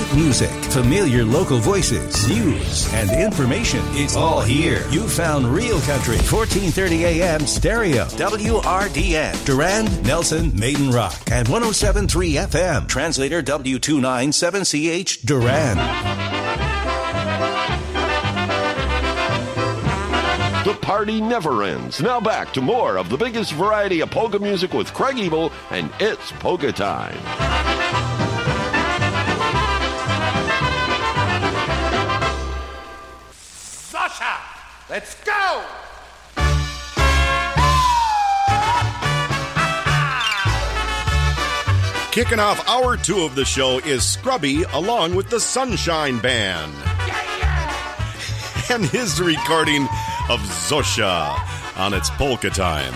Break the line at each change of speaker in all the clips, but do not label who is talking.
Hit music, familiar local voices, news, and information. It's all here. You found Real Country, 1430 AM stereo, WRDN, Durand, Nelson, Maiden Rock, and 107.3 FM. Translator W297CH, Durand.
The party never ends. Now back to more of the biggest variety of polka music with Craig Ebel, and it's Polka Time.
Sasha, let's go!
Kicking off hour 2 of the show is Scrubby along with the Sunshine Band. And his recording of Zosha on its Polka Time.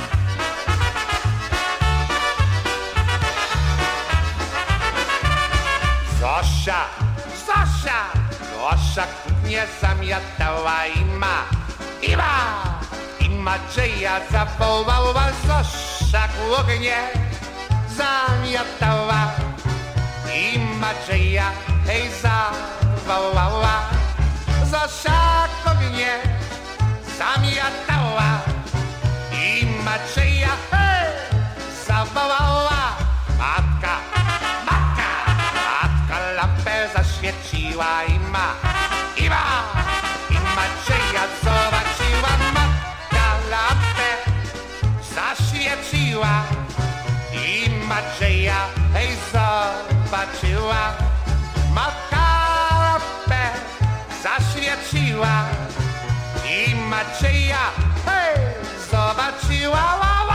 Zosha, Zosha, Zosha nie zamiatała ima Dzieja zawołała Zosza głognie zamiatała ima Dzieja hej zawołała Zosza głognie zamiatała ima Dzieja hej zawołała matka lampę zaświeciła ima Dzieja zobaczyła matka lampę zaświeciła ima Dzieja hej zobaczyła matka lampę zaświeciła ima Dzieja hej zobaczyła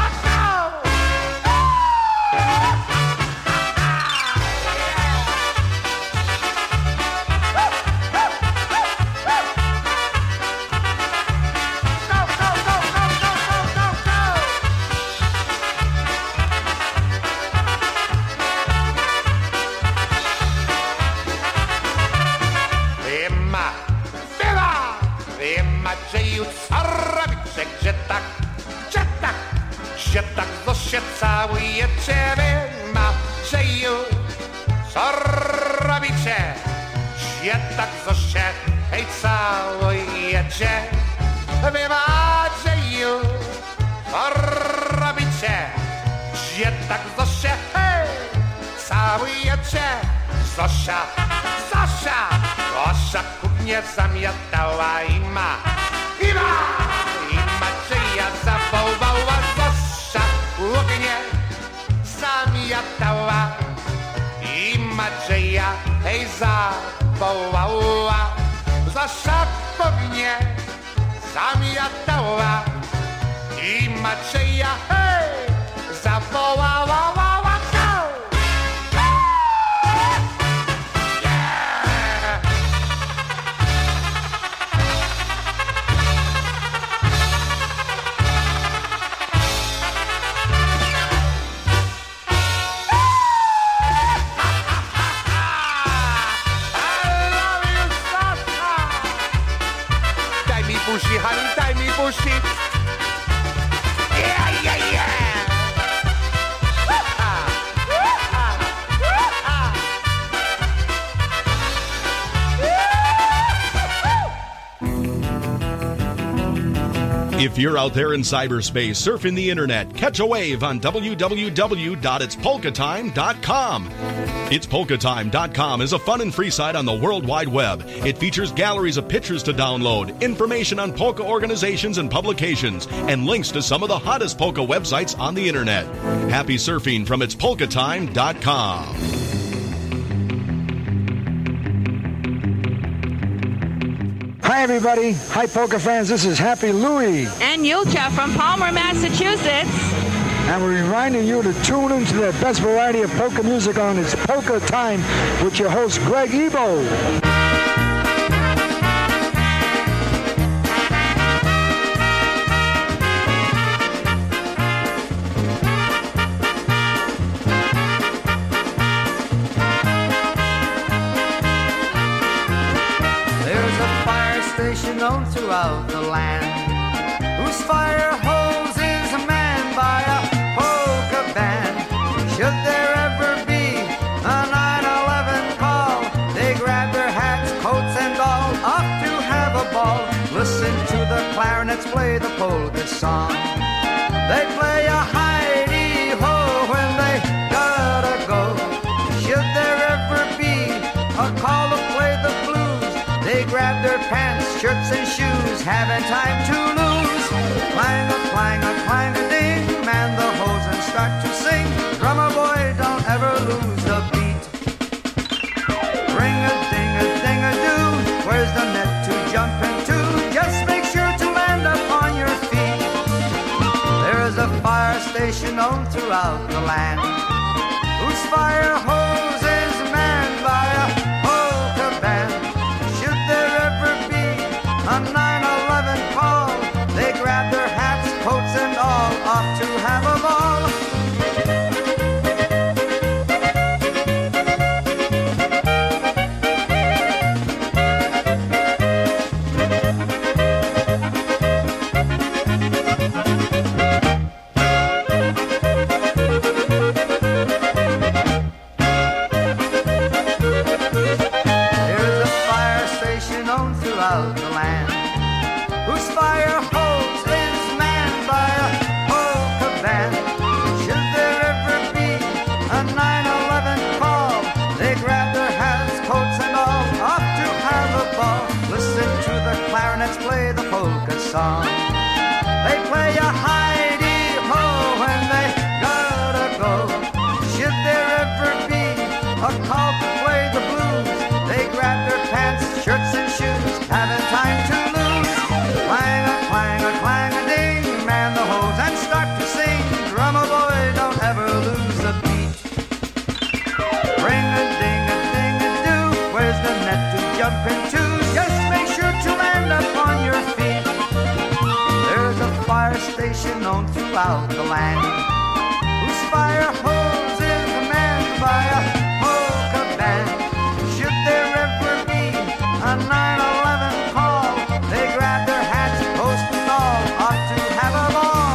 Gdzie tak Zosie całujecie wy Macieju, co robicie? Gdzie tak Zosie hej całujecie wy Macieju, co robicie? Gdzie tak Zosie hej całujecie? Zosia, Zosia, Zosia kuchnię zamiatała ima Macieja zawołała Zosia ognie zamiatała i Macieja hej zawołała Zosia ognie zamiatała i Macieja hej zawołała honey, daj mi buzi. Yeah, yeah, yeah.
If you're out there in cyberspace, surfing the internet, catch a wave on www.itspolkatime.com. Itspolkatime.com is a fun and free site on the World Wide Web. It features galleries of pictures to download, information on polka organizations and publications, and links to some of the hottest polka websites on the internet. Happy surfing from itspolkatime.com.
Hi, everybody. Hi, polka fans. This is Happy Louie.
And Yulcha from Palmer, Massachusetts.
And we're reminding you to tune into the best variety of polka music on It's Polka Time with your host, Greg Ebo.
Known throughout the land, whose fire hose is manned by a polka band. Should there ever be a 9/11 call, they grab clarinets play the polka song. They play a hidey-ho when they gotta go. Should there ever be a call to play the blues, they grab their pants, shirts, and shoes, having time to lose. Clang-a-clang-a-clang-a-ding, man the hose and start to sing. Drummer boy, don't ever lose the beat. Ring-a-ding-a-ding-a-doo, where's the net to jump into? Just make sure to land upon your feet. There's a fire station known throughout the land, whose fire hose is manned by a polka band. Should there ever be a 9/11 call, they grab their hats, coats, and all, off to have a ball. There's a fire station known throughout the land, whose fire hose is manned by a polka band. Should there ever be a 9/11 call, they grab their hats, coats, and all, off to have a ball. Listen to the clarinets play the polka song. They play a hidey-ho when they gotta go. Should there ever be a call to play the blues, they grab their pants, shirts, and shoes, having time to lose. Clang-a-clang-a-clang-a-ding, man the hose and start to sing. Drummer boy, don't ever lose the beat. Ring-a-ding-a-ding-a-doo, where's the net to jump into? Just make sure to land upon your feet. There's a fire station known throughout the land, whose fire hose is manned by a polka band. Should there ever be a 9/11 call, they grab their hats, coats, and all, off to have a ball.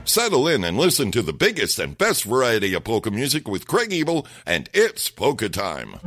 Settle in and listen to the biggest and best variety of polka music with Craig Ebel, and it's Polka Time.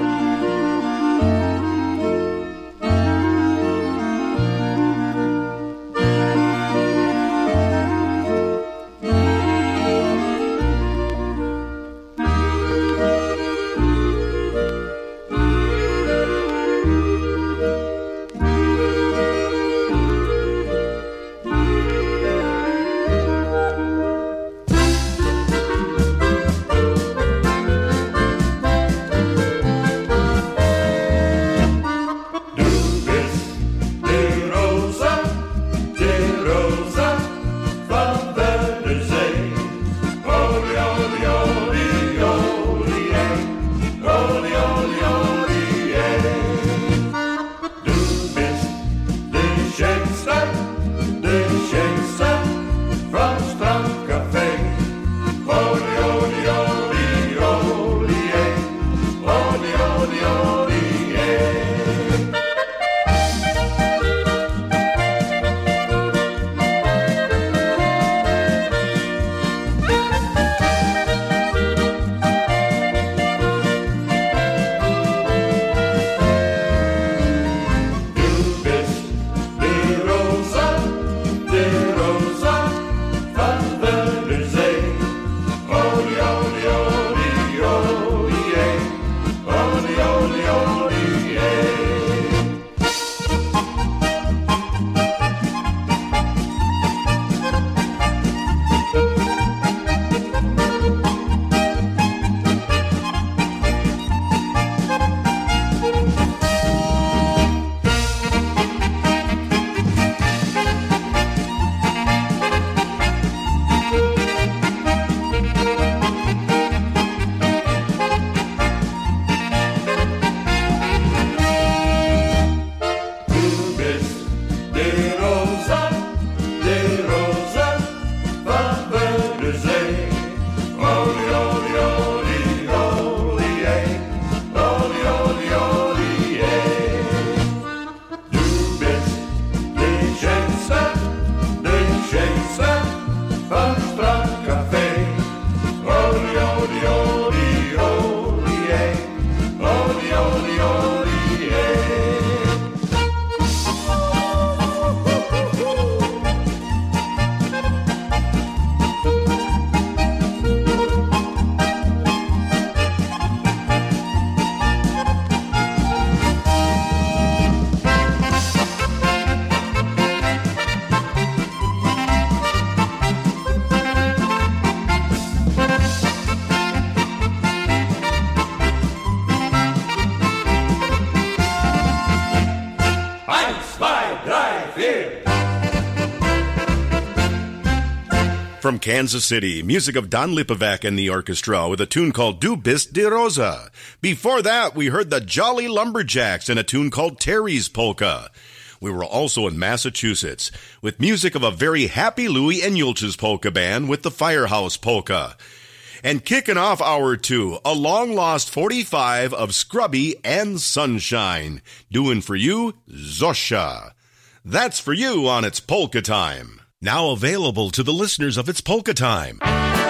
From Kansas City, music of Don Lipovac and the orchestra with a tune called Du bist die Rosa. Before that, we heard the Jolly Lumberjacks and a tune called Terry's Polka. We were also in Massachusetts with music of a very happy Louie and Yulch's polka band with the Firehouse Polka. And kicking off hour 2, a long-lost 45 of Scrubby and Sunshine. Doing for you, Zosha. That's for you on It's Polka Time. Now available to the listeners of It's Polka Time.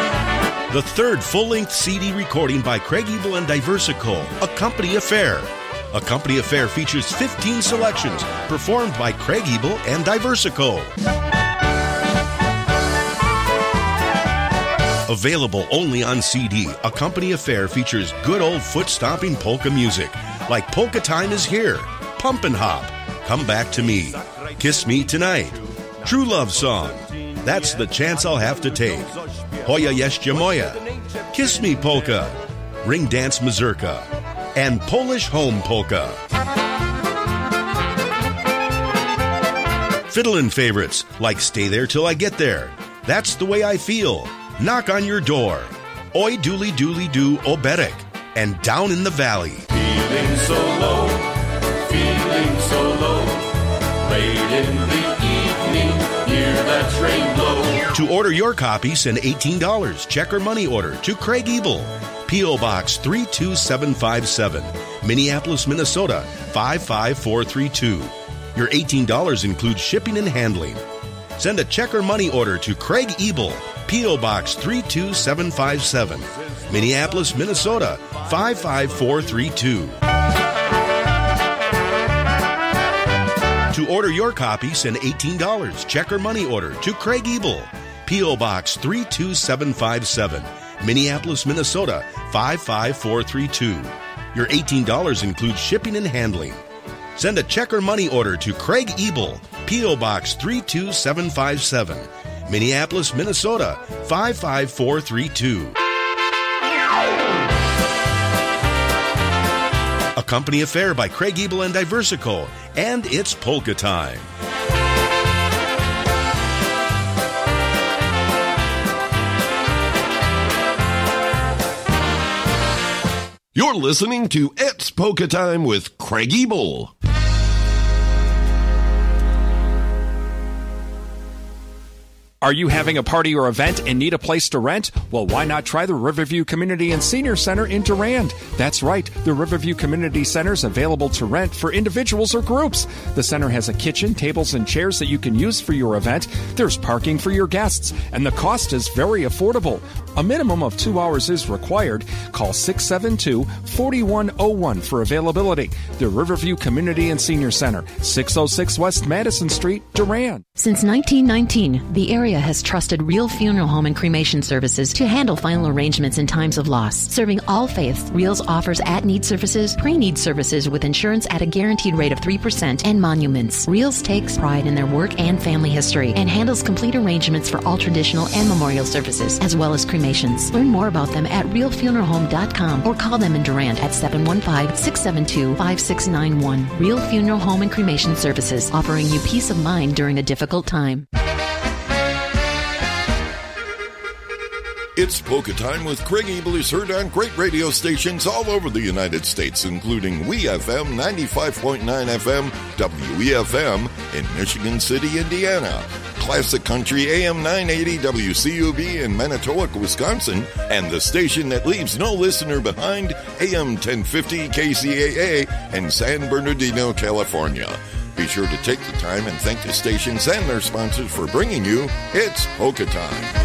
The third full-length CD recording by Craig Ebel and Diversico, A Company Affair. A Company Affair features 15 selections performed by Craig Ebel and Diversico. Available only on CD, A Company Affair features good old foot-stomping polka music like Polka Time Is Here, Pump and Hop, Come Back to Me, Kiss Me Tonight, True Love Song, That's the Chance I'll Have to Take, Hoya Jeszcze Moja, Kiss Me Polka, Ring Dance Mazurka, and Polish Home Polka. Fiddlin' favorites like Stay There Till I Get There, That's the Way I Feel, Knock on Your Door, Oi Dooley Dooley Doo Oberek, and Down in the Valley.
Feeling so low, late in the evening, hear that train blow.
To order your copy, send $18, check or money order to Craig Ebel, P.O. Box 32757, Minneapolis, Minnesota 55432. Your $18 includes shipping and handling. Send a check or money order to Craig Ebel, P.O. Box 32757, Minneapolis, Minnesota 55432. To order your copy, send $18, check or money order to Craig Ebel, P.O. Box 32757, Minneapolis, Minnesota 55432. Your $18 includes shipping and handling. Send a check or money order to Craig Ebel, P.O. Box 32757, Minneapolis, Minnesota 55432. A company affair by Craig Ebel and Diversico, and it's Polka Time.
You're listening to It's Polka Time with Craig Ebel.
Are you having a party or event and need a place to rent? Well, why not try the Riverview Community and Senior Center in Durand? That's right, the Riverview Community Center is available to rent for individuals or groups. The center has a kitchen, tables, and chairs that you can use for your event. There's parking for your guests, and the cost is very affordable. A minimum of 2 hours is required. Call 672-4101 for availability. The Riverview Community and Senior Center, 606 West Madison Street, Durand.
Since 1919, the area has trusted Real Funeral Home and Cremation Services to handle final arrangements in times of loss. Serving all faiths, Reals offers at-need services, pre-need services with insurance at a guaranteed rate of 3%, and monuments. Reals takes pride in their work and family history and handles complete arrangements for all traditional and memorial services, as well as cremations. Learn more about them at realfuneralhome.com or call them in Durand at 715-672-5691. Real Funeral Home and Cremation Services, offering you peace of mind during a difficult time.
It's Polka Time with Craig Ebel is heard on great radio stations all over the United States, including WeFM 95.9 FM, WEFM in Michigan City, Indiana, Classic Country AM 980 WCUB in Manitowoc, Wisconsin, and the station that leaves no listener behind, AM 1050 KCAA in San Bernardino, California. Be sure to take the time and thank the stations and their sponsors for bringing you It's Polka Time.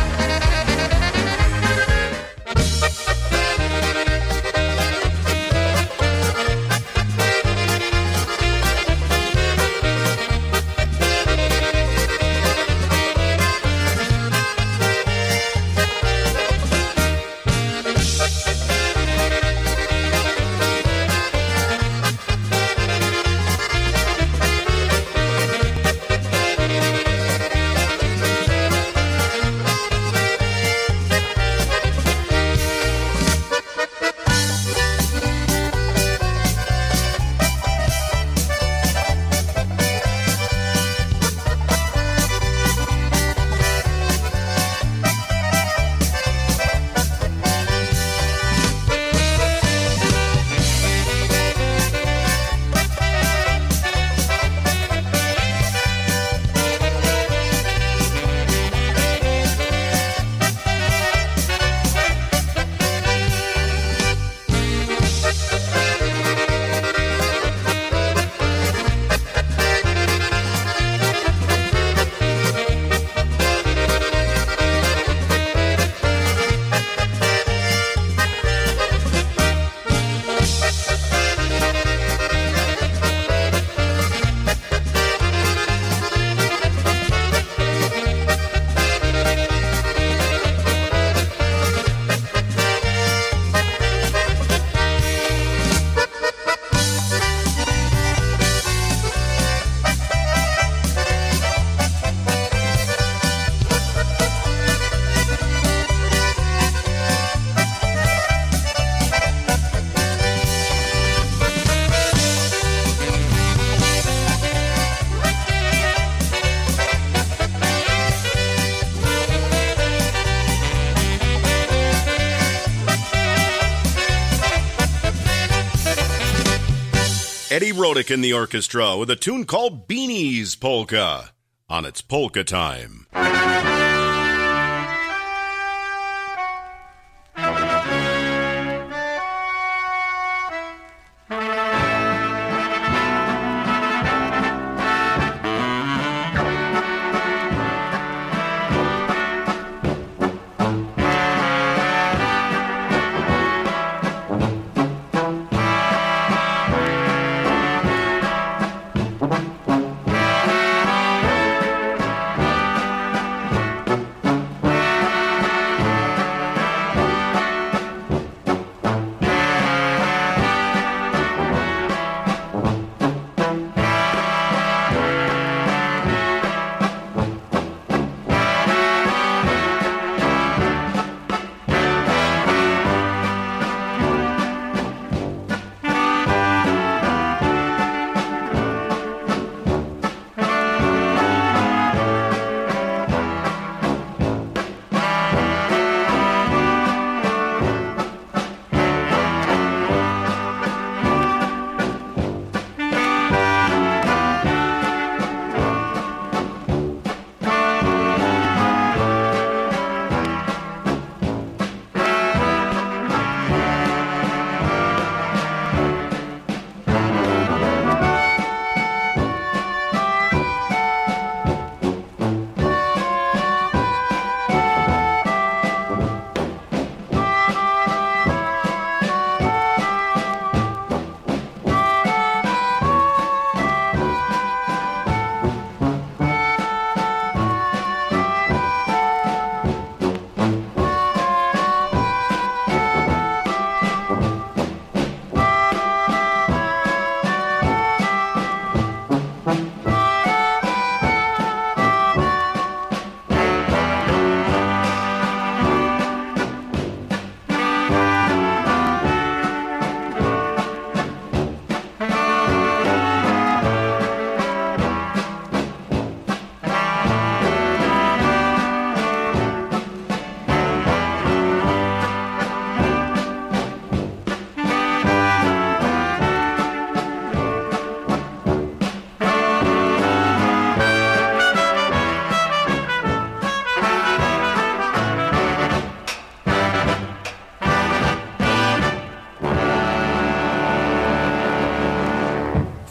Eddie Rodick in the orchestra with a tune called Beanie's Polka on It's Polka Time.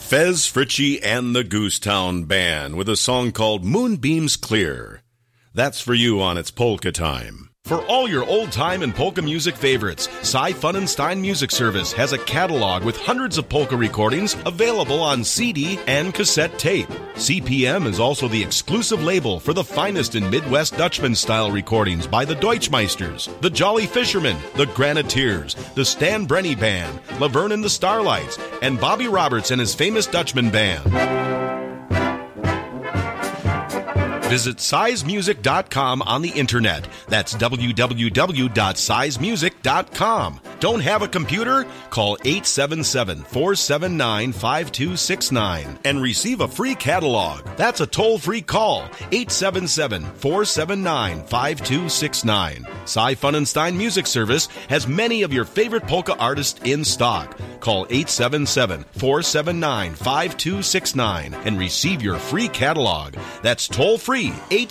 Fez Fritchie and the Goosetown Band with a song called Moonbeams Clear. That's for you on It's Polka Time. For all your old-time and polka music favorites, Cy Funenstein Music Service has a catalog with hundreds of polka recordings available on CD and cassette tape. CPM is also the exclusive label for the finest in Midwest Dutchman-style recordings by the Deutschmeisters, the Jolly Fishermen, the Graniteers, the Stan Brenny Band, Laverne and the Starlights, and Bobby Roberts and his famous Dutchman Band. Visit sizemusic.com on the internet. That's www.sizemusic.com. Don't have a computer? Call 877-479-5269 and receive a free catalog. That's a toll-free call. 877-479-5269. Cy Funenstein Music Service has many of your favorite polka artists in stock. Call 877-479-5269 and receive your free catalog. That's toll-free.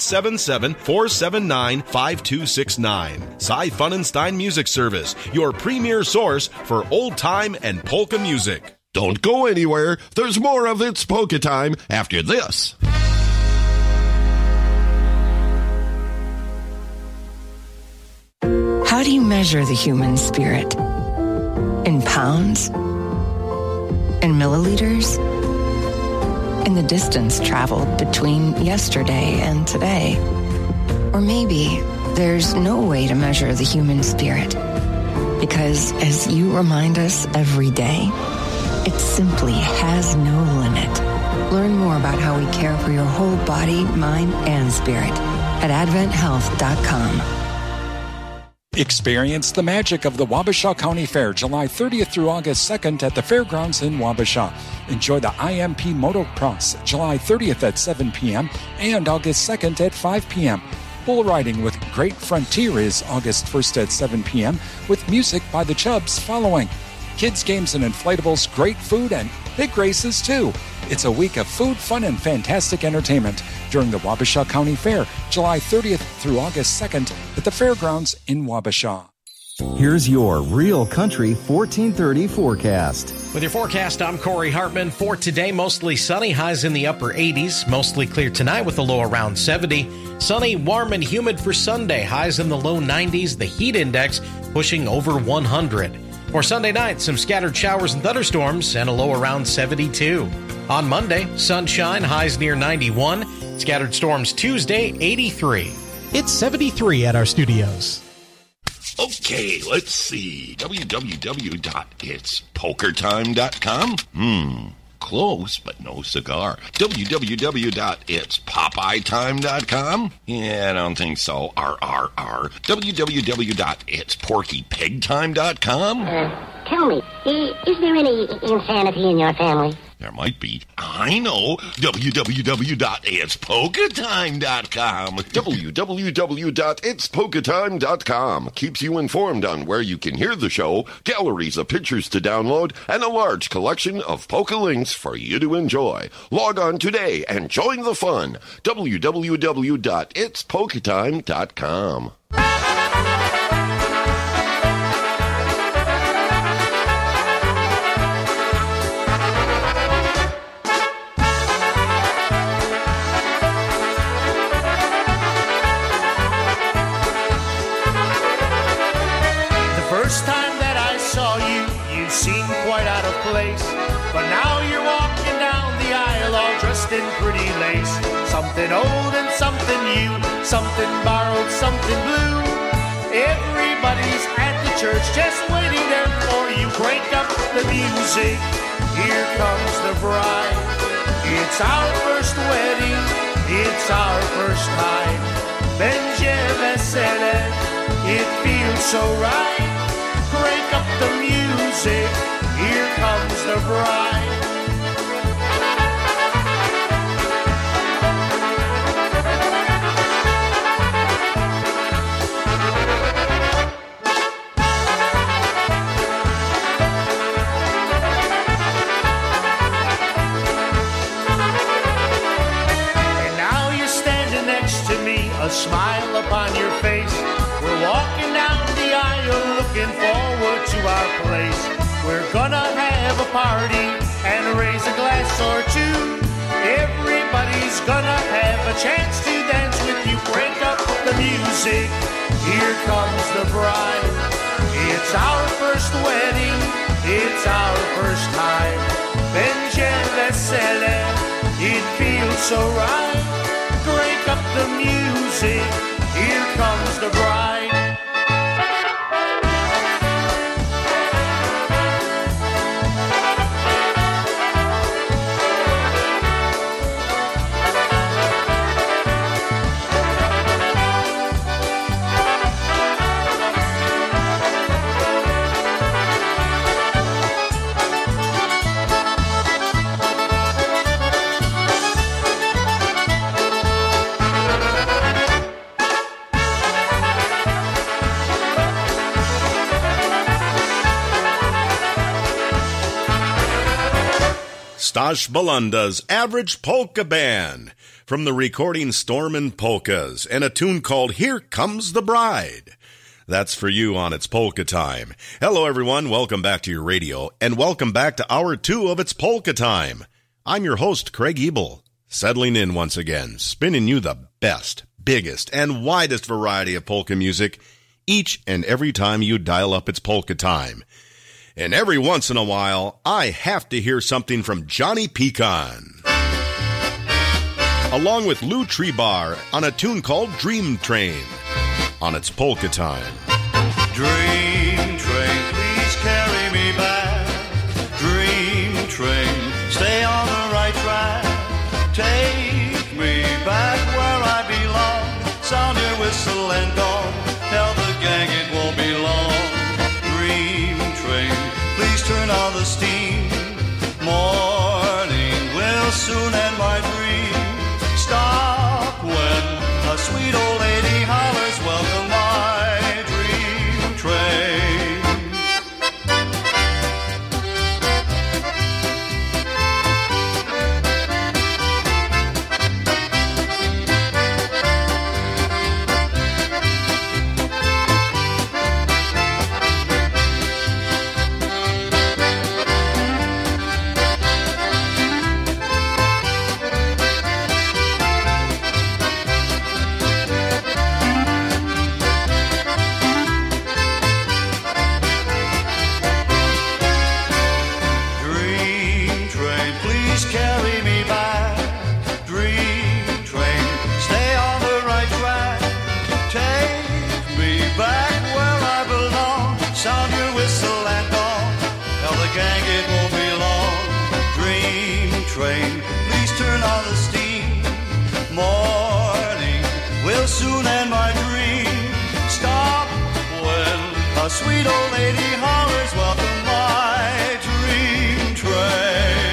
877-479-5269. Cy Funenstein Music Service, your premier source for old-time and polka music.
Don't go anywhere. There's more of It's Polka Time after this.
How do you measure the human spirit? In pounds? In milliliters? In the distance traveled between yesterday and today? Or maybe there's no way to measure the human spirit, because as you remind us every day, it simply has no limit. Learn more about how we care for your whole body, mind, and spirit at AdventHealth.com.
Experience the magic of the Wabasha County Fair, July 30th through August 2nd at the fairgrounds in Wabasha. Enjoy the IMP Motocross, July 30th at 7 p.m. and August 2nd at 5 p.m. Bull riding with Great Frontier is August 1st at 7 p.m. with music by the Chubbs following. Kids, games, and inflatables, great food, and big races, too. It's a week of food, fun, and fantastic entertainment during the Wabasha County Fair, July 30th through August 2nd at the fairgrounds in Wabasha.
Here's your Real Country 1430 forecast.
With your forecast, I'm Corey Hartman. For today, mostly sunny, highs in the upper 80s. Mostly clear tonight with a low around 70. Sunny, warm, and humid for Sunday. Highs in the low 90s. The heat index pushing over 100. For Sunday night, some scattered showers and thunderstorms and a low around 72. On Monday, sunshine, highs near 91. Scattered storms Tuesday, 83. It's 73 at our studios.
Okay, let's see. www.itspokertime.com? Close, but no cigar. www.itspopeyetime.com? Yeah, I don't think so. www.itsporkypigtime.com?
Tell me, is there any insanity in your family?
There might be. I know. www.itspokatime.com. www.itspokatime.com keeps you informed on where you can hear the show, galleries of pictures to download, and a large collection of polka links for you to enjoy. Log on today and join the fun. www.itspokatime.com.
First time that I saw you, you seemed quite out of place. But now you're walking down the aisle all dressed in pretty lace. Something old and something new, something borrowed, something blue. Everybody's at the church just waiting there for you. Crank up the music, here comes the bride. It's our first wedding, it's our first time. Benjamin said it feels so right. Crank up the music, here comes the bride. And now you're standing next to me, a smile upon your face. We're walking down the aisle looking forward to our place. We're gonna have a party and raise a glass dance or two. Everybody's gonna have a chance to dance with you. Break up the music, here comes the bride. It's our first wedding, it's our first time. Benjelesele, it feels so right. Break up the music, here comes the bride.
Stash Belunda's Average Polka Band from the recording Storm and Polkas and a tune called Here Comes the Bride. That's for you on It's Polka Time. Hello everyone, welcome back to your radio and welcome back to Hour 2 of It's Polka Time. I'm your host Craig Ebel, settling in once again, spinning you the best, biggest, and widest variety of polka music each and every time you dial up It's Polka Time. And every once in a while, I have to hear something from Johnny Pecan, along with Lou Trebar on a tune called Dream Train on It's Polka Time.
Dream train, please carry me back. Dream train, stay on the right track. Take me back where I belong. Sound your whistle and go. Tell the gang it won't be long. Dream train, please turn on the steam. Morning will soon end my dream. Stop when a sweet old lady hollers, welcome my dream train. Carry me back, dream train, stay on the right track. Take me back where I belong. Sound your whistle and gong. Tell the gang it won't be long. Dream train, please turn on the steam. Morning will soon end my dream. Stop when a sweet old lady hollers, welcome my dream train.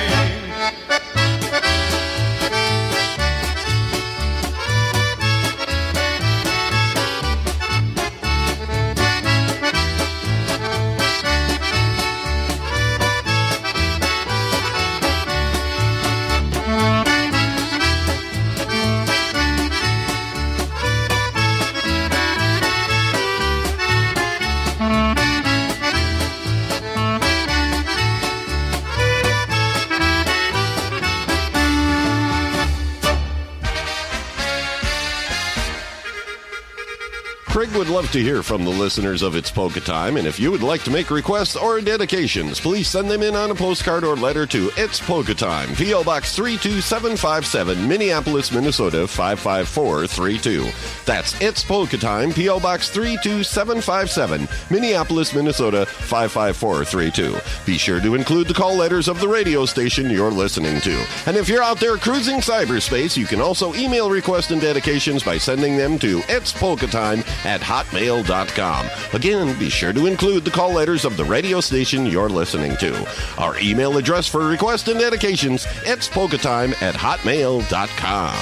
Craig would love to hear from the listeners of It's Polka Time, and if you would like to make requests or dedications, please send them in on a postcard or letter to It's Polka Time, P.O. Box 32757, Minneapolis, Minnesota 55432. That's It's Polka Time, P.O. Box 32757, Minneapolis, Minnesota 55432. Be sure to include the call letters of the radio station you're listening to. And if you're out there cruising cyberspace, you can also email requests and dedications by sending them to itspolkatime@hotmail.com. Again, be sure to include the call letters of the radio station you're listening to. Our email address for requests and dedications, itspolkatime@hotmail.com.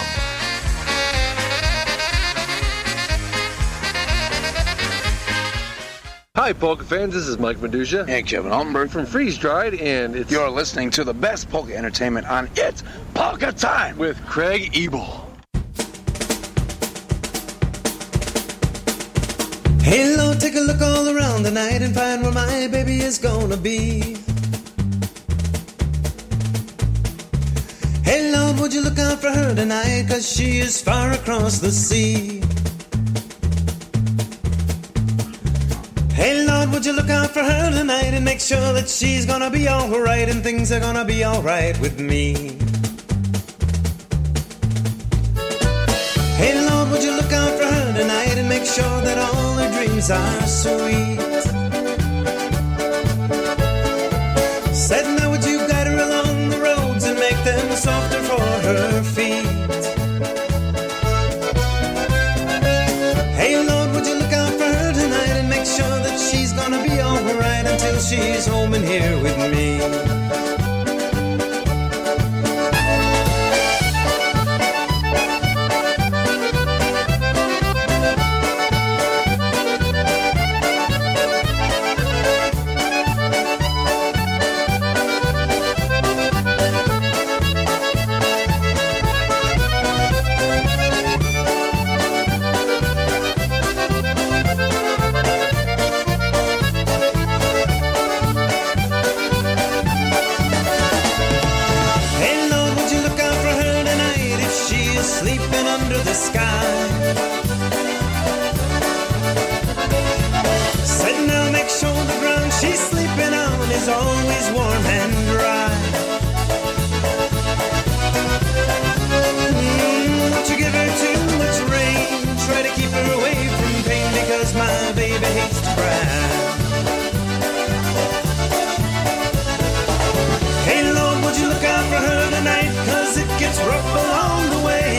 Hi, polka fans. This is Mike Medusa
and Kevin Altenberg
from Freeze Dried, and
you're listening to the best polka entertainment on It's Polka Time
with Craig Ebel.
Hey, Lord, take a look all around tonight and find where my baby is gonna be. would you look out for her tonight, 'cause she is far across the sea. Hey Lord, would you look out for her tonight and make sure that she's gonna be alright and things are gonna be alright with me. Hey Lord, would you look out for her tonight and make sure that all her dreams are sweet. Said now would you guide her along the roads and make them softer for her feet. Hey Lord, would you look out for her tonight and make sure that she's gonna be alright until she's home and here with me. Always warm and dry. Won't you give her too much rain? Try to keep her away from pain, because my baby hates to cry. Hey Lord, would you look out for her tonight, 'cause it gets rough along the way.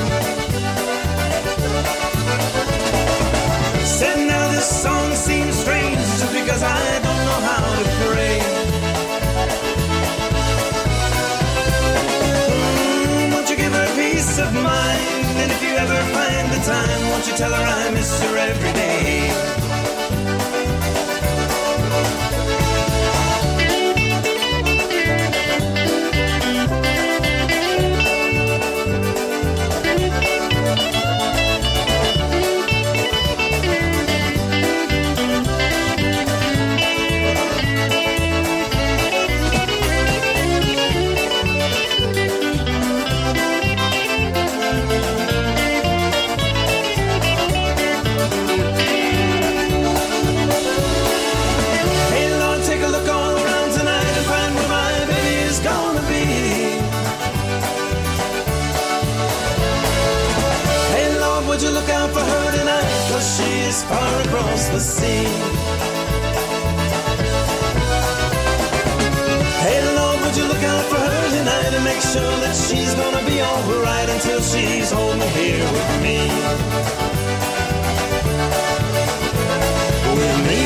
Said now this song seems strange just because I don't know how to pray. Won't you give her peace of mind? And if you ever find the time, won't you tell her I miss her every day? Would you look out for her tonight, 'cause she is far across the sea. Hey Lord, would you look out for her tonight and make sure that she's gonna be alright until she's home here with me. With me.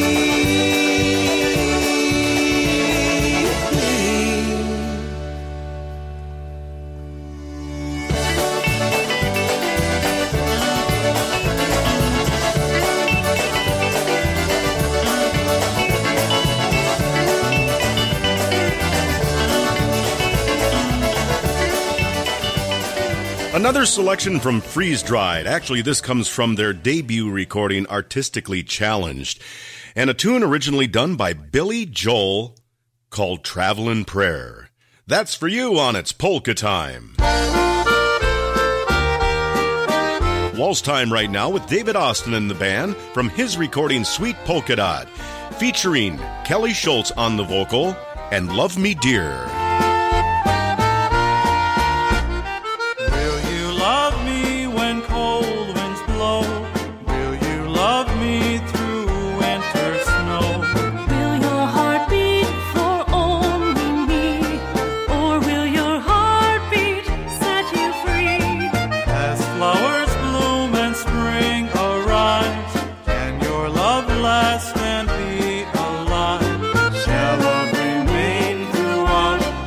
Another selection from Freeze Dried. Actually, this comes from their debut recording, Artistically Challenged, and a tune originally done by Billy Joel called Travelin' Prayer. That's for you on It's Polka Time. Waltz time right now with David Austin and the band from his recording Sweet Polka Dot, featuring Kelly Schultz on the vocal and Love Me Dear.
Last and be alive. Shall love remain throughout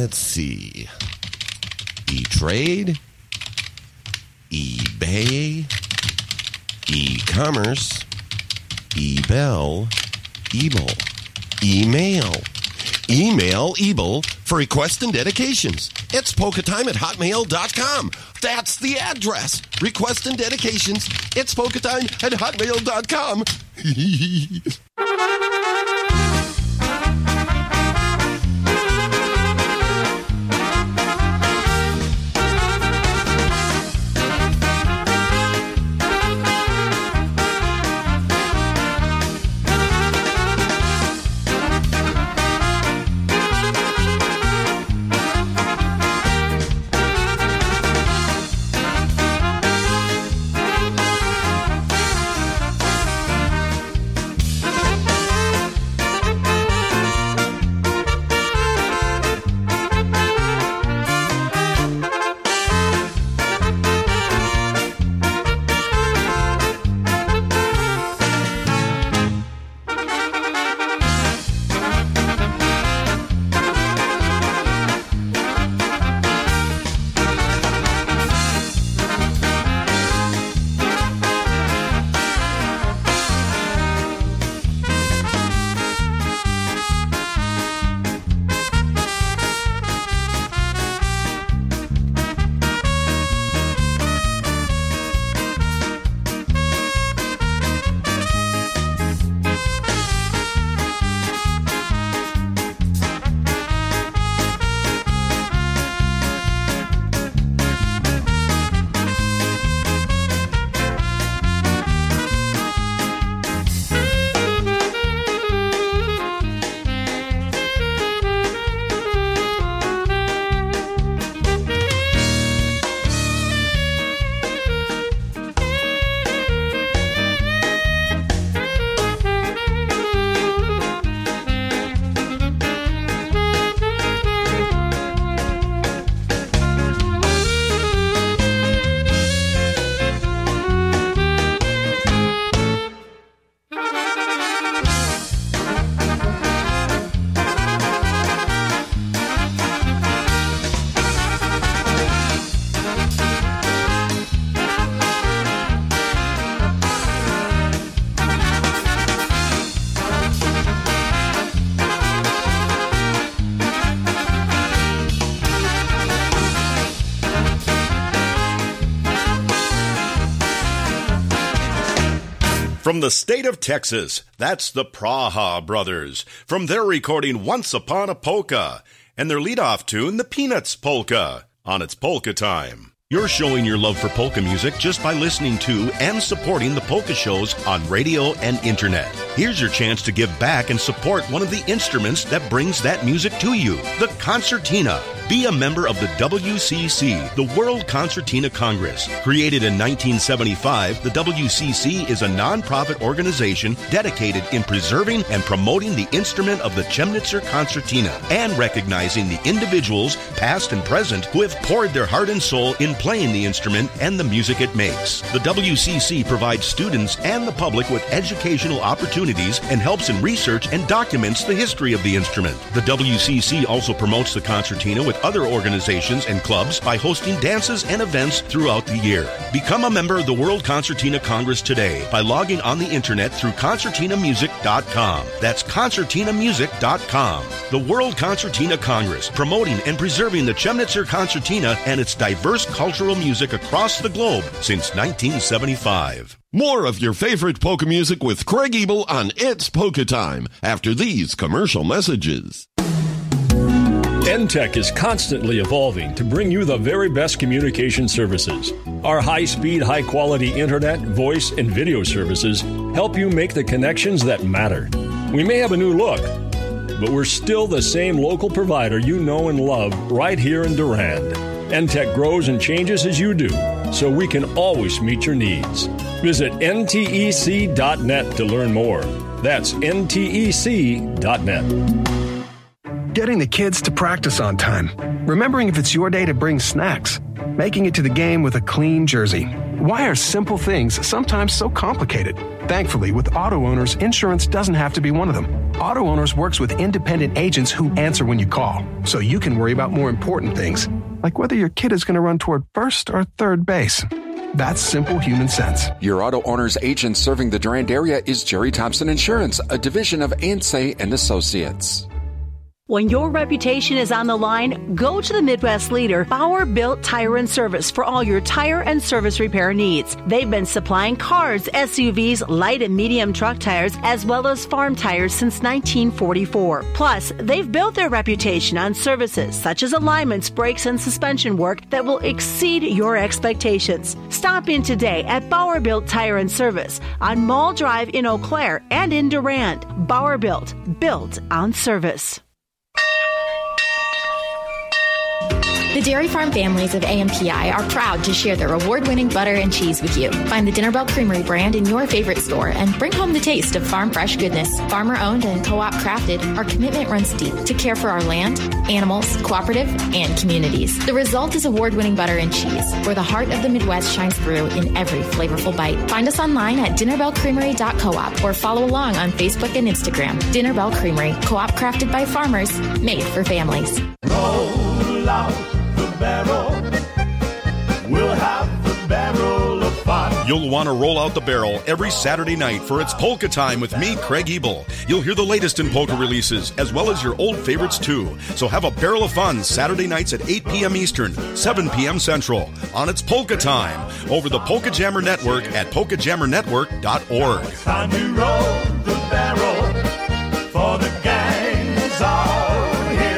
Let's see. E-Trade, eBay, e-commerce, eBell, Ebel, email. Email Ebel for requests and dedications. It's polkatime@hotmail.com. That's the address. Requests and dedications. It's polkatime@hotmail.com.
From the state of Texas, that's the Praha Brothers, from their recording Once Upon a Polka, and their lead-off tune, the Peanuts Polka, on its Polka Time. You're showing your love for polka music just by listening to and supporting the polka shows on radio and internet. Here's your chance to give back and support one of the instruments that brings that music to you, the concertina. Be a member of the WCC, the World Concertina Congress. Created in 1975, the WCC is a non-profit organization dedicated in preserving and promoting the instrument of the Chemnitzer concertina and recognizing the individuals, past and present, who have poured their heart and soul in playing the instrument and the music it makes. The WCC provides students and the public with educational opportunities and helps in research and documents the history of the instrument. The WCC also promotes the concertina with other organizations and clubs by hosting dances and events throughout the year. Become a member of the World Concertina Congress today by logging on the internet through concertinamusic.com. That's concertinamusic.com. The World Concertina Congress, promoting and preserving the Chemnitzer concertina and its diverse cultural music across the globe since 1975.
More of your favorite polka music with Craig Ebel on It's Polka Time after these commercial messages.
NTEC is constantly evolving to bring you the very best communication services. Our high-speed, high-quality internet, voice, and video services help you make the connections that matter. We may have a new look, but we're still the same local provider you know and love right here in Durand. NTEC grows and changes as you do, so we can always meet your needs. Visit ntec.net to learn more. That's ntec.net.
Getting the kids to practice on time. Remembering if it's your day to bring snacks. Making it to the game with a clean jersey. Why are simple things sometimes so complicated? Thankfully, with auto owners, insurance doesn't have to be one of them. Auto Owners works with independent agents who answer when you call, so you can worry about more important things, like whether your kid is going to run toward first or third base. That's simple human sense.
Your Auto Owners agent serving the Durand area is Jerry Thompson Insurance, a division of Ansay and Associates.
When your reputation is on the line, go to the Midwest leader, Bauer Built Tire and Service, for all your tire and service repair needs. They've been supplying cars, SUVs, light and medium truck tires, as well as farm tires since 1944. Plus, they've built their reputation on services such as alignments, brakes, and suspension work that will exceed your expectations. Stop in today at Bauer Built Tire and Service on Mall Drive in Eau Claire and in Durand. Bauer Built on service.
The Dairy Farm families of AMPI are proud to share their award-winning butter and cheese with you. Find the Dinner Bell Creamery brand in your favorite store and bring home the taste of farm fresh goodness. Farmer-owned and co-op crafted, our commitment runs deep to care for our land, animals, cooperative, and communities. The result is award-winning butter and cheese, where the heart of the Midwest shines through in every flavorful bite. Find us online at dinnerbellcreamery.coop or follow along on Facebook and Instagram. Dinner Bell Creamery, co-op crafted by farmers, made for families.
Roll out the barrel. We'll have the barrel of fun.
You'll want to roll out the barrel every Saturday night for It's Polka Time with me, Craig Ebel. You'll hear the latest in polka releases, as well as your old favorites too. So have a barrel of fun Saturday nights at 8 p.m. Eastern, 7 p.m. Central on It's Polka Time over the Polka Jammer Network at polkajammernetwork.org.
It's time to roll the barrel for the gangs are here.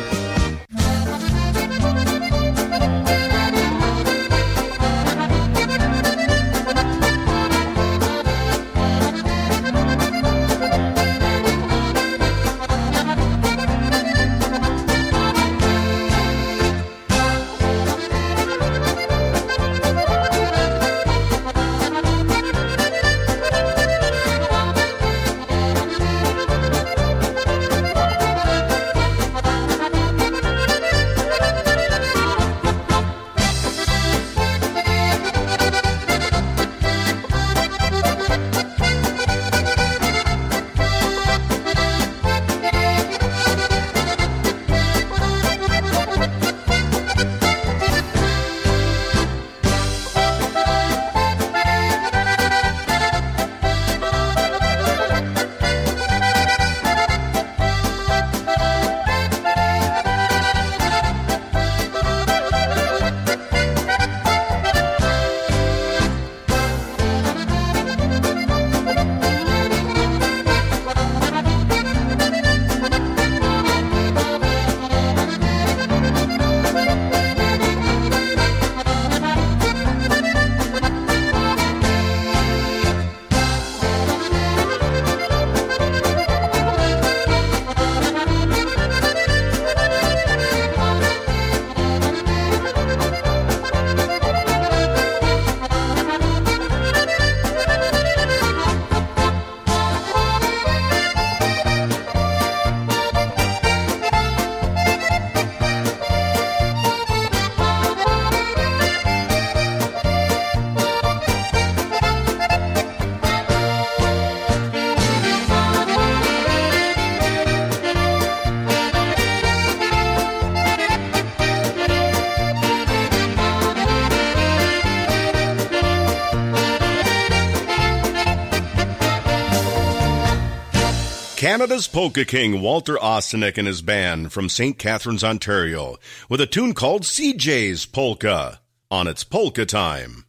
Canada's Polka King Walter Ostanek and his band from St. Catharines, Ontario, with a tune called CJ's Polka on It's Polka Time.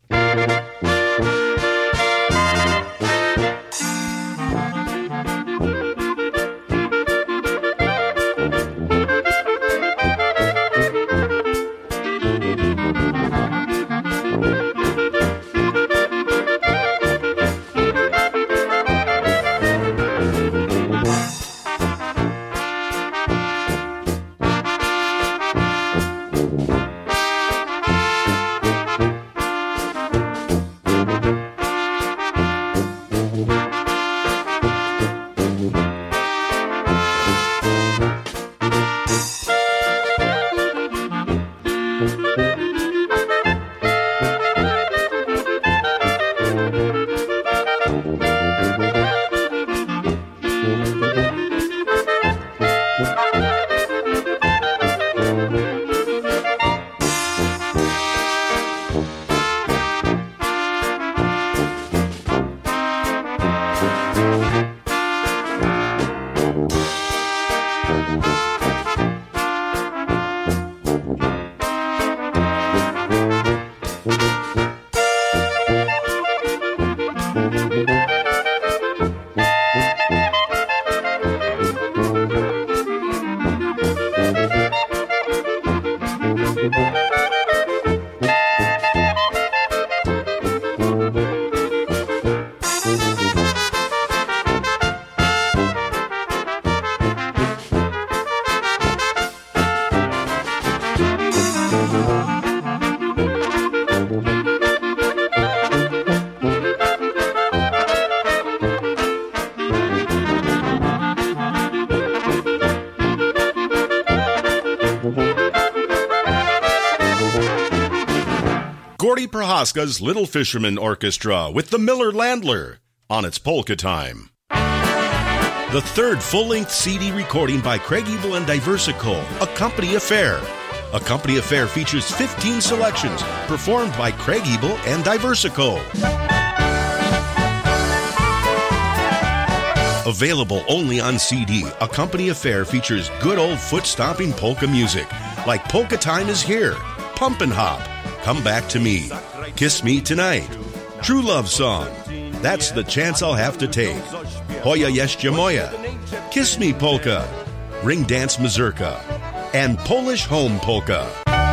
Prohaska's Little Fisherman Orchestra with the Miller Landler on its Polka Time. The third full-length CD recording by Craig Ebel and Diversico, A Company Affair. A Company Affair features 15 selections performed by Craig Ebel and Diversico. Available only on CD, A Company Affair features good old foot-stomping polka music like Polka Time Is Here, Pumpin' Hop, Come Back to Me, Kiss Me Tonight, True Love Song, That's the Chance I'll Have to Take, Hoya Jeszcze Moja, Kiss Me Polka, Ring Dance Mazurka, and Polish Home Polka.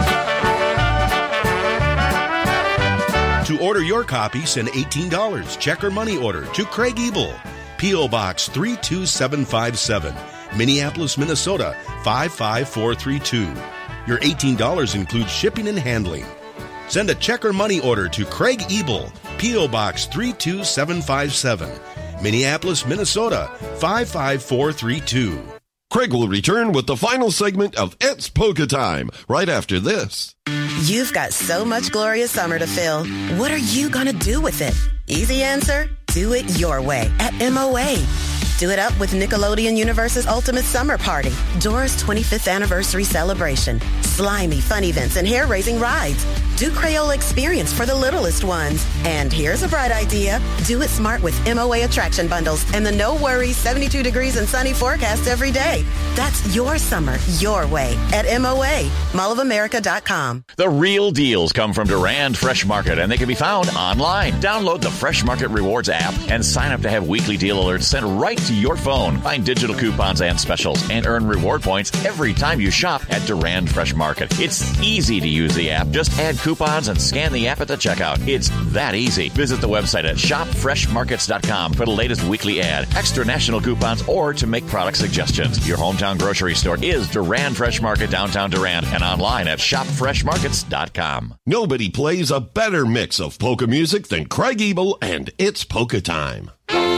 To order your copy, send $18, check or money order to Craig Ebel, P.O. Box 32757, Minneapolis, Minnesota 55432. Your $18 includes shipping and handling. Send a check or money order to Craig Ebel, P.O. Box 32757, Minneapolis, Minnesota 55432.
Craig will return with the final segment of It's Polka Time right after this.
You've got so much glorious summer to fill. What are you going to do with it? Easy answer, do it your way at MOA. Do it up with Nickelodeon Universe's Ultimate Summer Party, Dora's 25th anniversary celebration, slimy fun events and hair-raising rides. Do Crayola Experience for the littlest ones. And here's a bright idea. Do it smart with MOA attraction bundles and the no worries 72 degrees and sunny forecast every day. That's your summer, your way at MOA, mallofamerica.com.
The real deals come from Durand Fresh Market, and they can be found online. Download the Fresh Market Rewards app and sign up to have weekly deal alerts sent right to your phone. Find digital coupons and specials and earn reward points every time you shop at Durand Fresh Market. It's easy to use the app. Just add coupons and scan the app at the checkout. It's that easy. Visit the website at shopfreshmarkets.com for the latest weekly ad, extra national coupons, or to make product suggestions. Your hometown grocery store is Durand Fresh Market, downtown Durand, and online at shopfreshmarkets.com.
Nobody plays a better mix of polka music than Craig Ebel and It's Polka Time.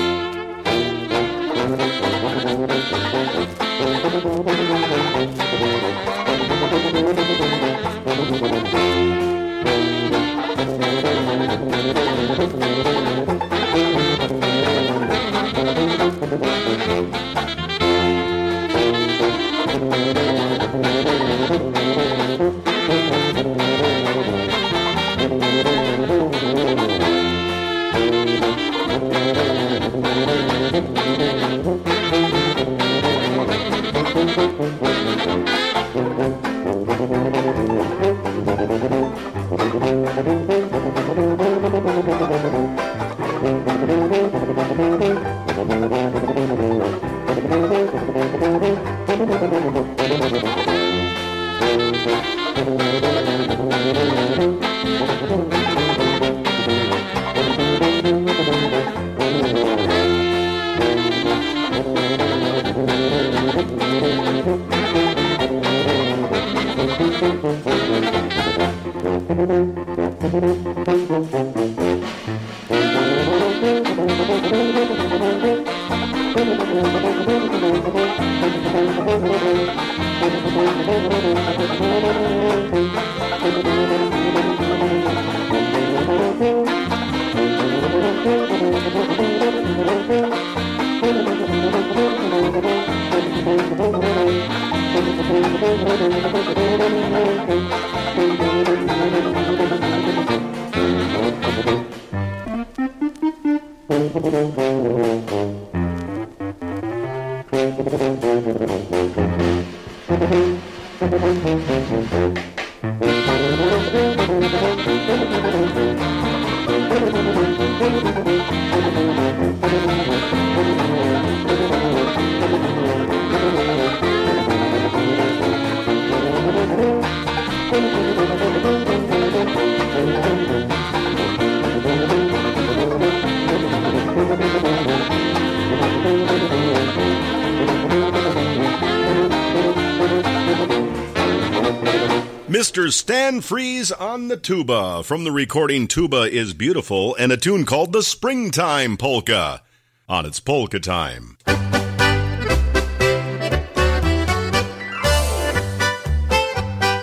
Mr. Stan Fries on the tuba from the recording Tuba is Beautiful, and a tune called the Springtime Polka on its Polka Time.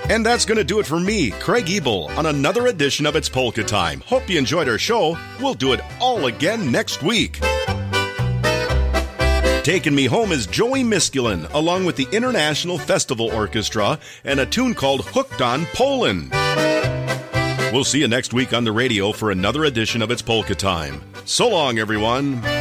And that's going to do it for me, Craig Ebel, on another edition of It's Polka Time. Hope you enjoyed our show. We'll do it all again next week. Taking me home is Joey Miskulin, along with the International Festival Orchestra, and a tune called Hooked on Poland. We'll see you next week on the radio for another edition of It's Polka Time. So long, everyone.